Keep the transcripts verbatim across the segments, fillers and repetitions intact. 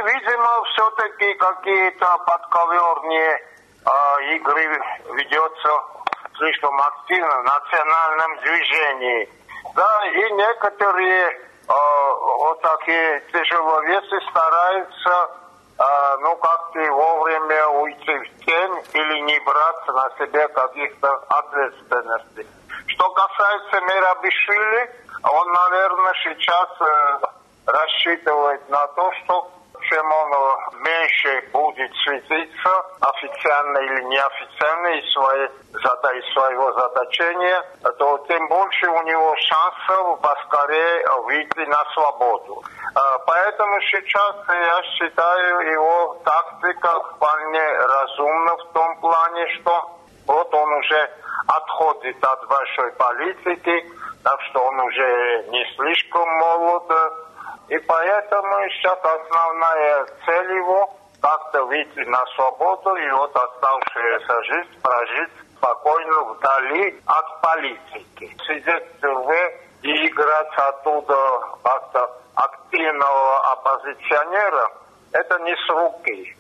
видимо, все-таки какие-то подковерные э, игры ведется слишком активно в национальном движении. Да, и некоторые э, вот такие тяжеловесы стараются э, ну как-то вовремя уйти в тень или не брать на себя каких-то ответственностей. Что касается Мерабишвили, он, наверное, сейчас э, рассчитывает на то, что чем он меньше будет светиться, официально или неофициально, из, своей, из своего заточения, то тем больше у него шансов поскорее выйти на свободу. Поэтому сейчас я считаю его тактика вполне разумна в том плане, что вот он уже отходит от большой политики, так что он уже не слишком молод. И поэтому сейчас основная цель его как-то выйти на свободу и вот оставшуюся жизнь прожить спокойно вдали от политики. Сидеть в тюрьме и играть оттуда как-то активного оппозиционера, это не с руки.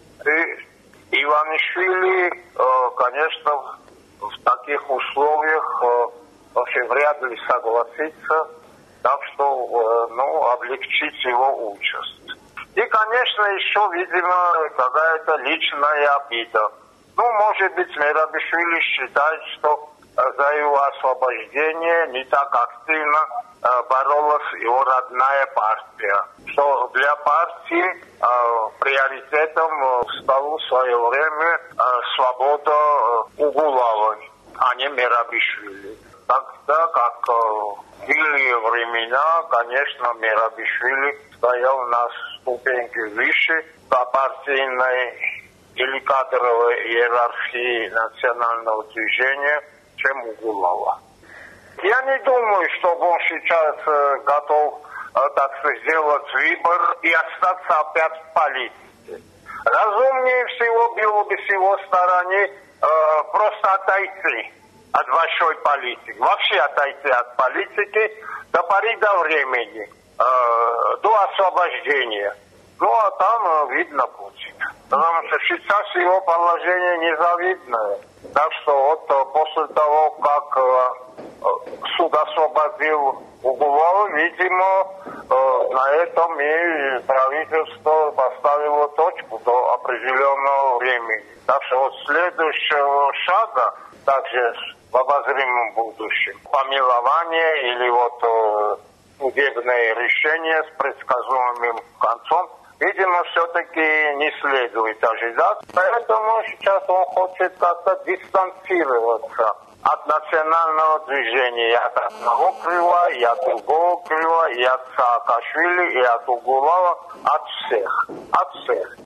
И Иванишвили, конечно, в таких условиях вообще вряд ли согласится. Так что, ну, облегчить его участь. И, конечно, еще, видимо, какая-то личная обида. Ну, может быть, Мерабишвили считает, что за его освобождение не так активно боролась его родная партия. Что для партии приоритетом стала в свое время свобода Угуловой, а не Мерабишвили. Тогда как в иные времена, конечно, Мерабишвили стоял на ступеньке выше по партийной или кадровой иерархии национального движения, чем Угулова. Я не думаю, что он сейчас э, готов, э, так сказать, сделать выбор и остаться опять в политике. Разумнее всего было бы с его стороны э, просто отойти от большой политики, вообще отойти от политики до поры до времени, э, до освобождения. Ну, а там э, видно будет. Потому что сейчас его положение незавидное. Так что вот э, после того, как э, суд освободил Угулова, видимо, э, на этом и правительство поставило точку до определенного времени. Так что вот следующего шага, также в обозримом будущем, помилование или вот э, судебное решение с предсказуемым концом, видимо, все-таки не следует ожидать. Поэтому сейчас он хочет как-то дистанцироваться от национального движения, от одного крыла, и от другого крыла, и от Саакашвили, и от Угулова, от всех, от всех.